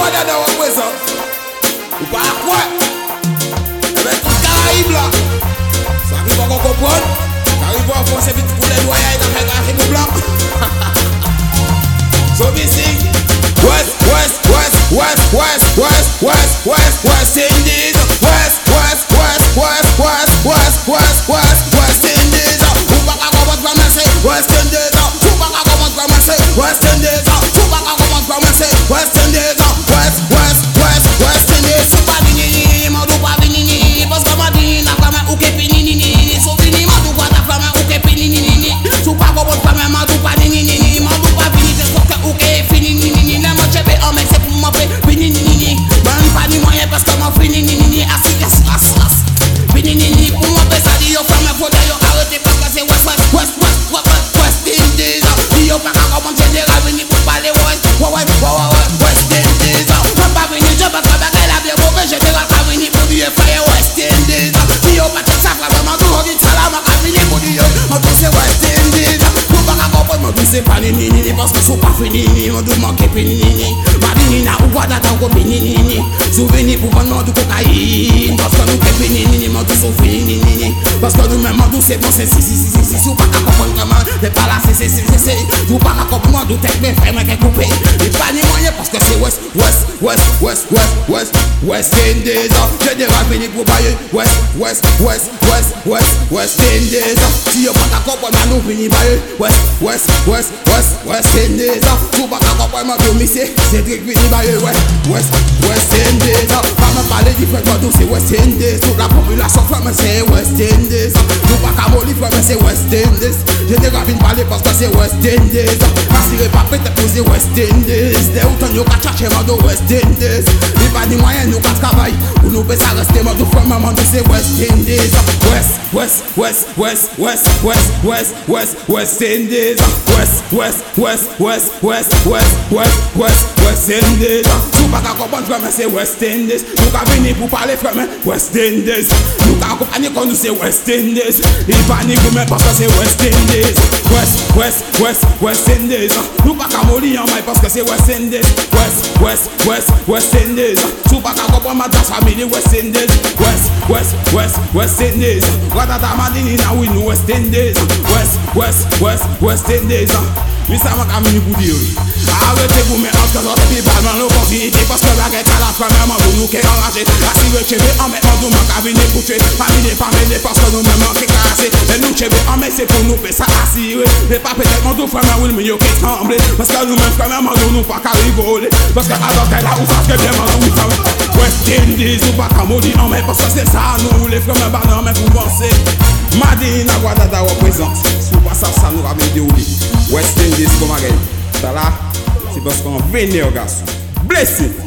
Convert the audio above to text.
Guadada représente. Ou pas quoi? Eh ben tout Caraïbe là. Ça qui va comprendre. Caraïbe en France, c'est vite pour les doyens et dans les Caraïbes blancs. So we sing West Indies. West Indies. Who back a go from me say West Indies. Who back a go from me say West Indies. Who back a go from me say West Indies. West Indies. Super nini, madu pa nini. Parce que madina kama ukepi nini. So nini madu kwa kama ukepi nini. Super go from me madu pa nini. Madu pa nini c'est que ukepi nini. La moche be on c'est pour moi nini. Ban pas ni moyen parce que moi fini nini. Assis as. Nini pour moi ça dit yo from me faut d'ailleurs arrêter parce que c'est West Indies. Yo pas comment général venir pour parler West Indies. Pas venir je pas travailler la bien mauvais général pas venir pour dire faire West Indies. Yo pas ça vraiment tout dit salam à venir pour dire moi tout c'est West Indies. Pour pas comprendre moi tout c'est pas nini parce que c'est pas fini moi tout manquer nini. Madini na ou pas d'attendre nini. Souvenir pour prendre du cocaïne parce que nous que nini moi tout c'est fini nini. Parce que nous même tout c'est bon c'est si ou pas comprendre comment c'est pas là c'est vous pas comprendre tout tête mais faire mais couper. Et pas ni moyen parce que c'est West Indies. Général fini pour bailler West Indies. Si yo pas comprendre nous fini bailler West Indies. Vous pas comprendre moi monsieur c'est très fini bailler West Indies. Pas me parler différent tout c'est West Indies. Toute la population femme c'est West Indies. Nous pas capable de c'est West Indies. Général fini parler parce que c'est West Indies. Assurez pas peut-être poser West Indies. Des autant nous qu'à chercher de West Indies. Il pas ni moyen nous qu'à travailler. Ou nous peut ça rester mode de frère maman de c'est West Indies. West Indies. West Indies. Nous pas comprendre frère c'est West Indies. Nous qu'à venir pour parler frère West Indies. Nous qu'à accompagner quand nous c'est West Indies. Il pas ni vous même parce que c'est West Indies. West Indies. Nous pas qu'à mourir en maille parce que c'est West Indies. West Indies. Nous pas qu'à comprendre ma famille West Indies. West Indies. Guadada Madini na oui nous West Indies. West Indies. Mais ça m'a camini pour dire. Arrêtez-vous mais en ce cas puis pas dans l'opportunité parce que la guerre à la premièrement nous qui enragé. Assurez chez en mettant nous manque à venir pour tuer. Famille parce que nous même manqué cassé. Et nous chez en mais c'est pour nous faire ça assurer. Mais pas peut-être mon deux frères mais oui mais qui tremble. Parce que nous même premièrement nous pas qu'à rigoler. Parce que alors qu'elle a ou parce que bien nous West Indies ou pas qu'à maudire en mais parce que c'est ça nous les frères mais non mais vous pensez. Madina Guadada représente. Si vous pas ça nous ramène déroulé. West Indies comme again. Ça là, c'est parce qu'on vénère garçon. Blessé.